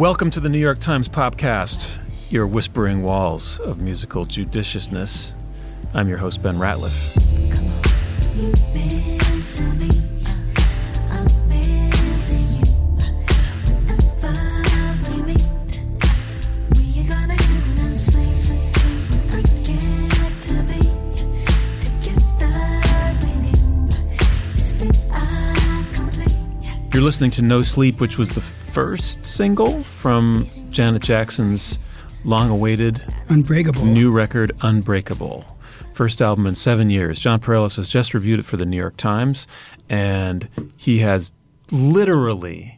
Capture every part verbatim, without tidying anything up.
Welcome to the New York Times Popcast, your whispering walls of musical judiciousness. I'm your host, Ben Ratliff. You're listening to No Sleep, which was the first single from Janet Jackson's long-awaited Unbreakable new record, Unbreakable. First album in seven years. John Pareles has just reviewed it for the New York Times, and he has literally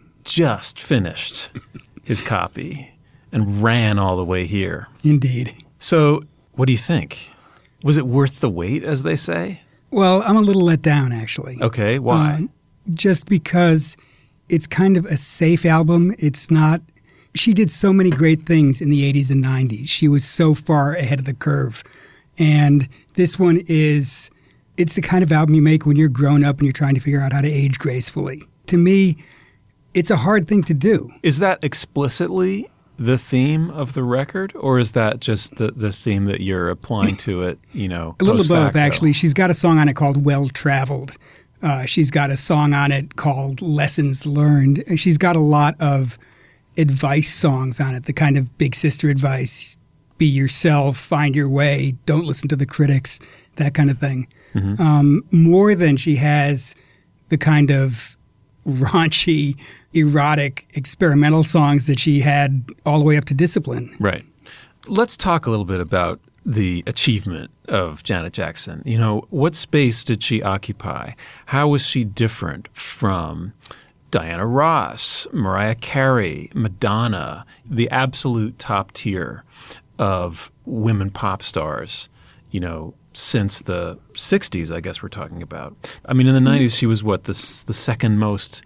just finished his copy and ran all the way here. Indeed. So, what do you think? Was it worth the wait, as they say? Well, I'm a little let down, actually. Okay, why? Um, just because it's kind of a safe album. It's not... She did so many great things in the eighties and nineties. She was so far ahead of the curve. And this one is... It's the kind of album you make when you're grown up and you're trying to figure out how to age gracefully. To me, it's a hard thing to do. Is that explicitly the theme of the record, or is that just the, the theme that you're applying to it, you know, a little post of both, facto? Actually. She's got a song on it called Well Traveled. Uh, she's got a song on it called Lessons Learned. And she's got a lot of advice songs on it, the kind of big sister advice, be yourself, find your way, don't listen to the critics, that kind of thing. Mm-hmm. Um, more than she has the kind of raunchy, erotic, experimental songs that she had all the way up to Discipline. Right. Let's talk a little bit about the achievement of Janet Jackson. You know, what space did she occupy? How was she different from Diana Ross, Mariah Carey, Madonna, the absolute top tier of women pop stars, you know, since the sixties, I guess we're talking about. I mean, in the nineties, she was what, the, the second most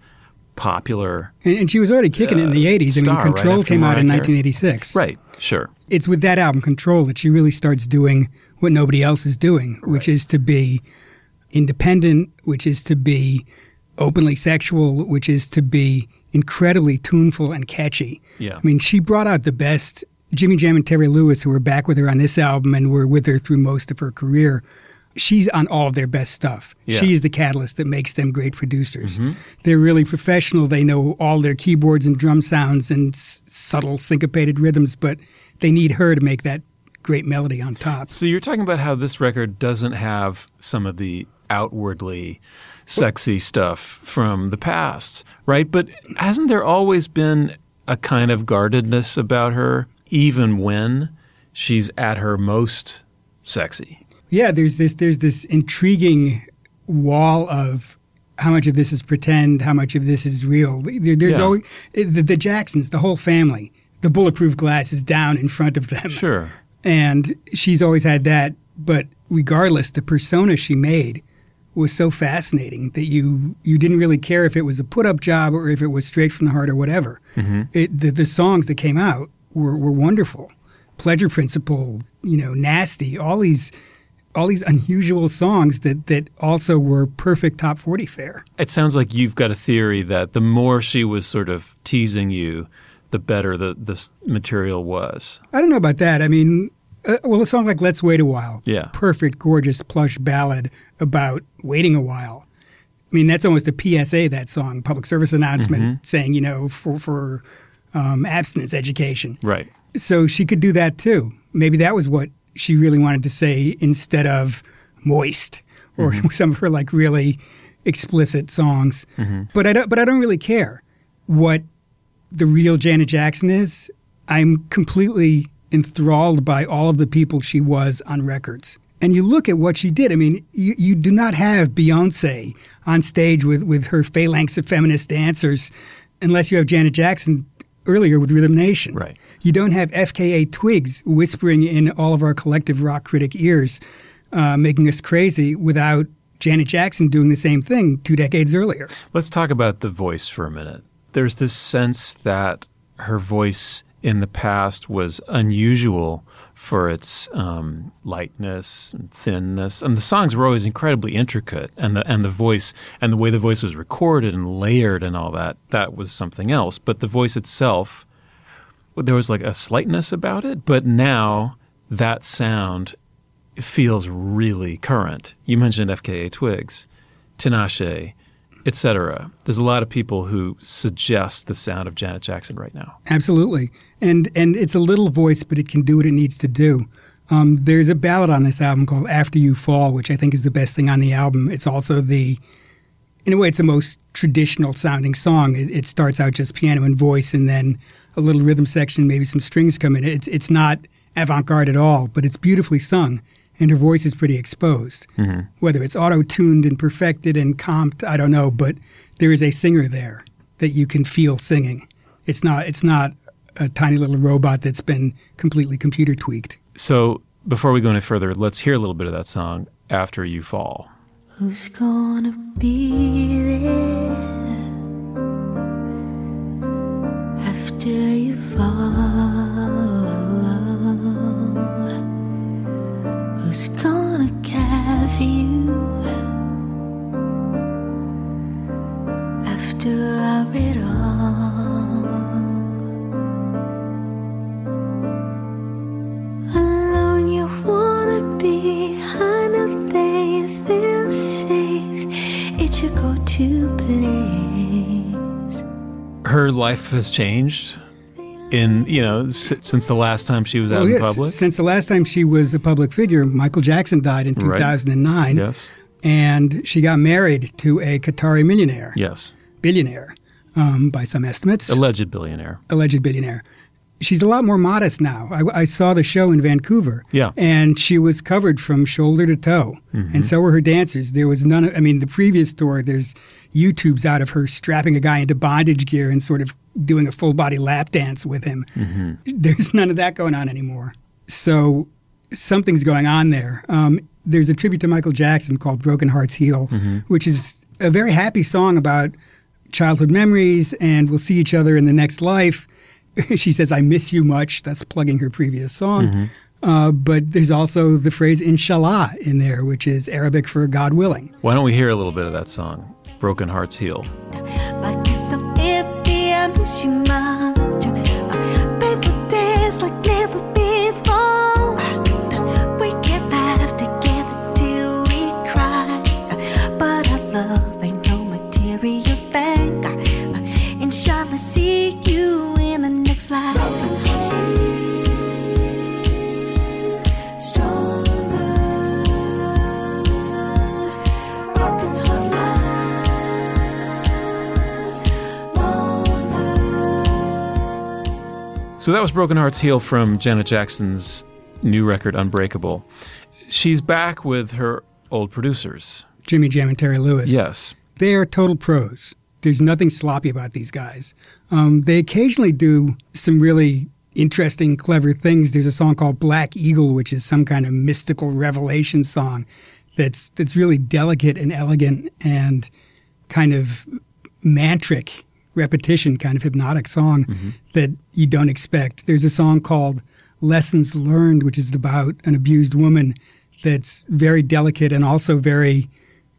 popular And, and she was already kicking uh, it in the eighties. I mean, star, Control right, came Mariah out in Carey. nineteen eighty-six. Right, sure. It's with that album, Control, that she really starts doing what nobody else is doing, which right. is to be independent, which is to be openly sexual, which is to be incredibly tuneful and catchy. Yeah. I mean, she brought out the best. Jimmy Jam and Terry Lewis, who were back with her on this album and were with her through most of her career, she's on all of their best stuff. Yeah. She is the catalyst that makes them great producers. Mm-hmm. They're really professional. They know all their keyboards and drum sounds and s- subtle syncopated rhythms, but they need her to make that great melody on top. So you're talking about how this record doesn't have some of the outwardly sexy stuff from the past, right? But hasn't there always been a kind of guardedness about her, even when she's at her most sexy? Yeah, there's this there's this intriguing wall of how much of this is pretend, how much of this is real. There, there's Yeah. always the, the Jacksons, the whole family. The bulletproof glass is down in front of them. Sure. And she's always had that. But regardless, the persona she made was so fascinating that you you didn't really care if it was a put-up job or if it was straight from the heart or whatever. Mm-hmm. It, the, the songs that came out were, were wonderful. Pleasure Principle, you know, Nasty, all these all these unusual songs that, that also were perfect top forty fare. It sounds like you've got a theory that the more she was sort of teasing you, the better the this material was. I don't know about that. I mean, uh, well, a song like Let's Wait a While. Yeah. Perfect, gorgeous, plush ballad about waiting a while. I mean, that's almost a P S A, that song, public service announcement mm-hmm. saying, you know, for, for um, abstinence education. Right. So she could do that too. Maybe that was what she really wanted to say instead of moist or mm-hmm. some of her like really explicit songs. Mm-hmm. But I don't, but I don't really care what the real Janet Jackson is. I'm completely enthralled by all of the people she was on records. And you look at what she did. I mean, you, you do not have Beyonce on stage with, with her phalanx of feminist dancers unless you have Janet Jackson earlier with Rhythm Nation. Right. You don't have F K A Twigs whispering in all of our collective rock critic ears, uh, making us crazy without Janet Jackson doing the same thing two decades earlier. Let's talk about the voice for a minute. There's this sense that her voice in the past was unusual for its um, lightness and thinness, and the songs were always incredibly intricate, and the and the voice and the way the voice was recorded and layered and all that, that was something else. But the voice itself there was like a slightness about it, but now that sound feels really current. You mentioned F K A Twigs, Tinashe, et cetera. There's a lot of people who suggest the sound of Janet Jackson right now. Absolutely. And and it's a little voice, but it can do what it needs to do. Um, there's a ballad on this album called After You Fall, which I think is the best thing on the album. It's also the, in a way, it's the most traditional sounding song. It, it starts out just piano and voice and then a little rhythm section, maybe some strings come in. It's, it's not avant-garde at all, but it's beautifully sung. And her voice is pretty exposed. Mm-hmm. Whether it's auto-tuned and perfected and comped, I don't know, but there is a singer there that you can feel singing. It's not it's not a tiny little robot that's been completely computer tweaked. So before we go any further, let's hear a little bit of that song, After You Fall. Who's gonna be there after you fall? Who's gonna care for you after it all? Alone you wanna be, I know they feel safe. It's your go-to place. Her life has changed. In, you know, s- since the last time she was out oh, in yes. public? Since the last time she was a public figure, Michael Jackson died in two thousand nine. Right. Yes. And she got married to a Qatari millionaire. Yes. Billionaire, um, by some estimates. Alleged billionaire. Alleged billionaire. She's a lot more modest now. I, I saw the show in Vancouver. Yeah. And she was covered from shoulder to toe. Mm-hmm. And so were her dancers. There was none of, I mean, the previous tour, there's YouTubes out of her strapping a guy into bondage gear and sort of doing a full body lap dance with him. Mm-hmm. There's none of that going on anymore. So something's going on there. Um, there's a tribute to Michael Jackson called Broken Hearts Heal, mm-hmm. which is a very happy song about childhood memories and we'll see each other in the next life. She says, I miss you much. That's plugging her previous song. Mm-hmm. Uh, but there's also the phrase Inshallah in there, which is Arabic for God willing. Why don't we hear a little bit of that song, Broken Hearts Heal? I miss you much. Paper days like never before. We can laugh together till we cry. But our love ain't no material thing. Inshallah, see you in the next life. So that was Broken Hearts Heal from Janet Jackson's new record, Unbreakable. She's back with her old producers. Jimmy Jam and Terry Lewis. Yes. They are total pros. There's nothing sloppy about these guys. Um, they occasionally do some really interesting, clever things. There's a song called Black Eagle, which is some kind of mystical revelation song that's that's really delicate and elegant and kind of mantric. Repetition, kind of hypnotic song mm-hmm. that you don't expect. There's a song called Lessons Learned, which is about an abused woman that's very delicate and also very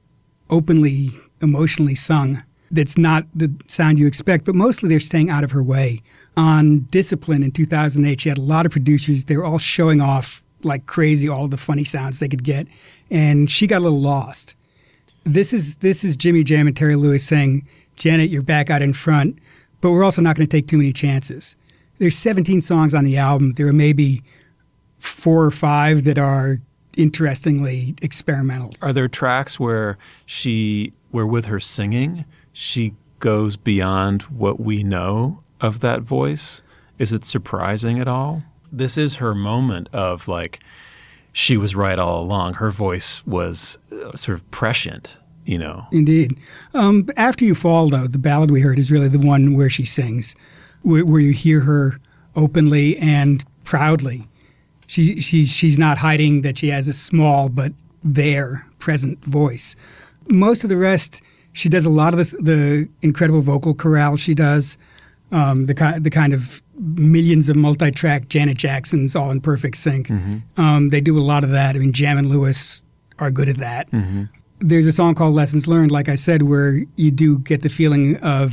openly, emotionally sung. That's not the sound you expect, but mostly they're staying out of her way. On Discipline in two thousand eight, she had a lot of producers. They were all showing off like crazy all the funny sounds they could get, and she got a little lost. This is this is Jimmy Jam and Terry Lewis saying, Janet, you're back out in front, but we're also not going to take too many chances. There's seventeen songs on the album. There are maybe four or five that are interestingly experimental. Are there tracks where she, where with her singing, she goes beyond what we know of that voice? Is it surprising at all? This is her moment of like, she was right all along. Her voice was sort of prescient. You know. Indeed. Um, After You Fall, though, the ballad we heard is really the one where she sings, where, where you hear her openly and proudly. She, she's, she's not hiding that she has a small but there, present voice. Most of the rest, she does a lot of the, the incredible vocal chorale she does, um, the, ki- the kind of millions of multi-track Janet Jacksons all in perfect sync. Mm-hmm. Um, they do a lot of that. I mean, Jam and Lewis are good at that. Mm-hmm. There's a song called Lessons Learned, like I said, where you do get the feeling of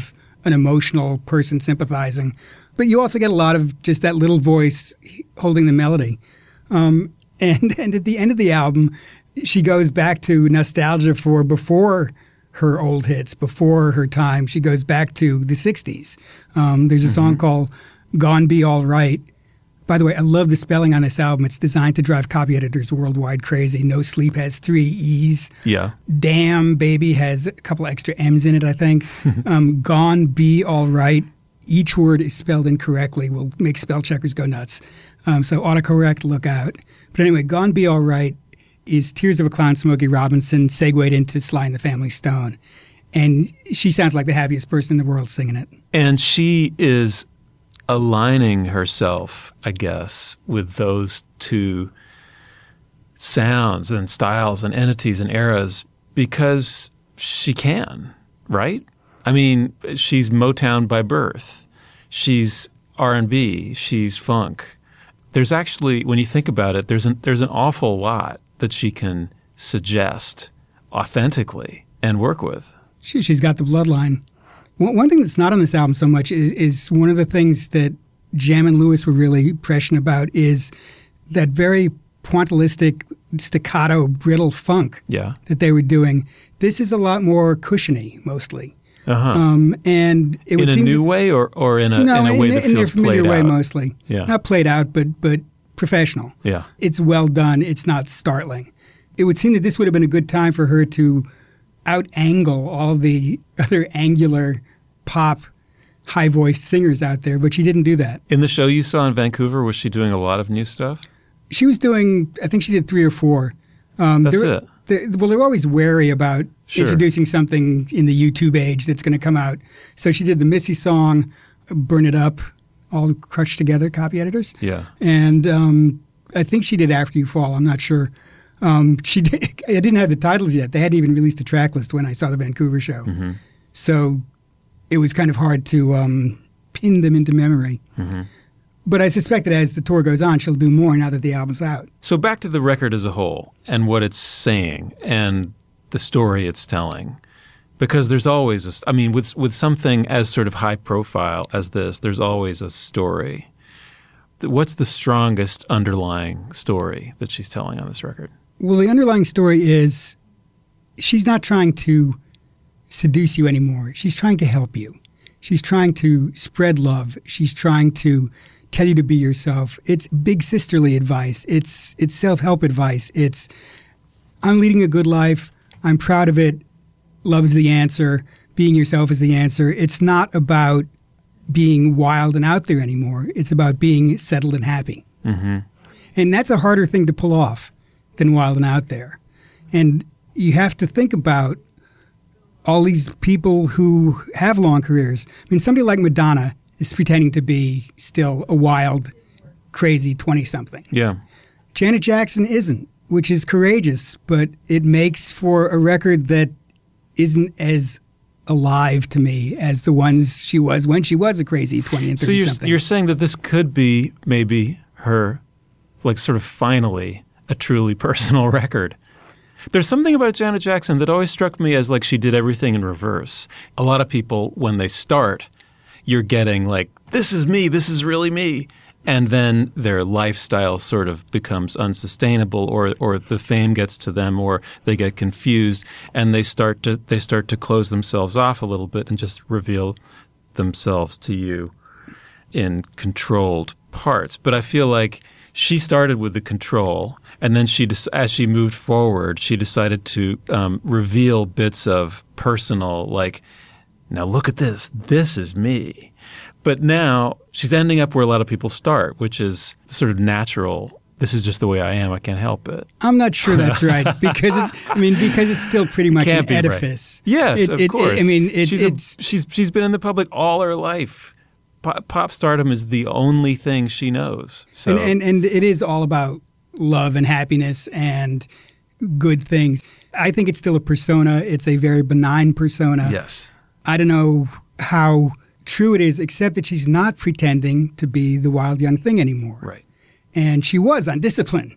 an emotional person sympathizing. But you also get a lot of just that little voice holding the melody. Um, and, and at the end of the album, she goes back to nostalgia for before her old hits, before her time. She goes back to the sixties. Um, there's a mm-hmm. song called Gone Be All Right. By the way, I love the spelling on this album. It's designed to drive copy editors worldwide crazy. No Sleep has three E's. Yeah. Damn Baby has a couple extra M's in it, I think. um, Gone Be All Right. Each word is spelled incorrectly. Will make spell checkers go nuts. Um, so autocorrect, look out. But anyway, Gone Be All Right is Tears of a Clown, Smokey Robinson, segued into Sly and the Family Stone. And she sounds like the happiest person in the world singing it. And she is aligning herself, I guess, with those two sounds and styles and entities and eras because she can, right? I mean, she's Motown by birth. She's R and B. She's funk. There's actually, when you think about it, there's an, there's an awful lot that she can suggest authentically and work with. She, she's got the bloodline. One, one thing that's not on this album so much is, is one of the things that Jam and Lewis were really prescient about is that very pointillistic, staccato, brittle funk yeah. that they were doing. This is a lot more cushiony, mostly. Uh-huh. Um, and it in would a seem new to, way or, or in a, no, in a way in, that in feels their familiar played way out? mostly. Yeah. Not played out, but but professional. Yeah. It's well done. It's not startling. It would seem that this would have been a good time for her to out-angle all of the other angular pop high-voiced singers out there, but she didn't do that. In the show you saw in Vancouver, was she doing a lot of new stuff? She was doing, I think she did three or four. Um, That's they're, it. They're, well, they're always wary about Sure. introducing something in the YouTube age that's going to come out. So she did the Missy song, Burn It Up, all crushed together, copy editors. Yeah. And um, I think she did After You Fall. I'm not sure. Um, she did, I didn't have the titles yet. They hadn't even released a track list when I saw the Vancouver show. Mm-hmm. So it was kind of hard to um, pin them into memory. Mm-hmm. But I suspect that as the tour goes on, she'll do more now that the album's out. So back to the record as a whole and what it's saying and the story it's telling. Because there's always, a, I mean, with with something as sort of high profile as this, there's always a story. What's the strongest underlying story that she's telling on this record? Well, the underlying story is she's not trying to seduce you anymore. She's trying to help you. She's trying to spread love. She's trying to tell you to be yourself. It's big sisterly advice. It's it's self-help advice. It's, I'm leading a good life. I'm proud of it. Love is the answer. Being yourself is the answer. It's not about being wild and out there anymore. It's about being settled and happy. Mm-hmm. And that's a harder thing to pull off than wild and out there. And you have to think about all these people who have long careers. I mean, somebody like Madonna is pretending to be still a wild, crazy twenty-something. Yeah. Janet Jackson isn't, which is courageous, but it makes for a record that isn't as alive to me as the ones she was when she was a crazy twenty and So thirty-something. you're, you're saying that this could be maybe her, like sort of finally, a truly personal record. There's something about Janet Jackson that always struck me as like she did everything in reverse. A lot of people, when they start, you're getting like, this is me, this is really me. And then their lifestyle sort of becomes unsustainable, or or the fame gets to them, or they get confused, and they start to they start to close themselves off a little bit and just reveal themselves to you in controlled parts. But I feel like she started with the control, and then she, as she moved forward, she decided to um, reveal bits of personal, like, now look at this, this is me. But now she's ending up where a lot of people start, which is sort of natural. This is just the way I am. I can't help it. I'm not sure that's right because it, I mean because it's still pretty much Can't an be right. edifice. Yes, It- of it- course. I mean it, she's, a- it's she's she's been in the public all her life. Pop, pop stardom is the only thing she knows. So and, and and it is all about love and happiness and good things. I think it's still a persona. It's a very benign persona. yes, I don't know how true it is, except that she's not pretending to be the wild young thing anymore. right. And she was on Discipline.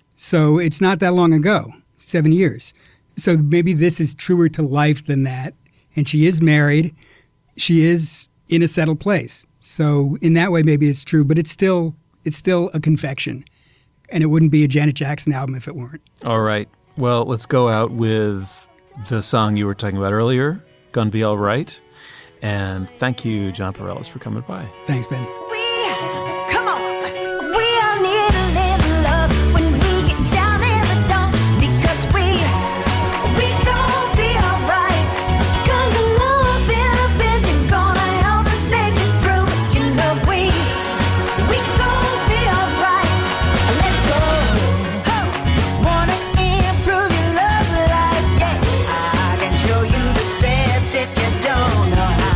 So it's not that long ago, seven years. So maybe this is truer to life than that. And she is married. she is in a settled place. So in that way, maybe it's true, but it's still it's still a confection. And it wouldn't be a Janet Jackson album if it weren't. All right. Well, let's go out with the song you were talking about earlier, Gonna Be All Right. And thank you, John Pareles, for coming by. Thanks, Ben. We, come on, we all need a little love when we get down in the dumps because we, we gon' be alright. 'Cause the love in a pinch is gonna help us make it through. But you know we, we gon' be alright. Let's go. Huh. Wanna improve your love life? Yeah, I can show you the steps if you don't know how.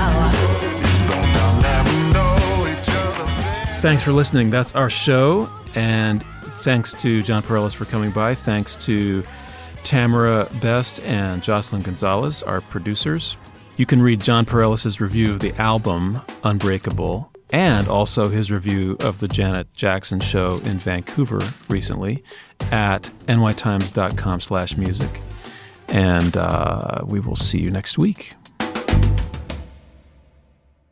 Thanks for listening. That's our show. And thanks to John Pareles for coming by. Thanks to Tamara Best and Jocelyn Gonzalez, our producers. You can read John Pareles' review of the album Unbreakable and also his review of the Janet Jackson show in Vancouver recently at n y times dot com slash music. And uh, we will see you next week.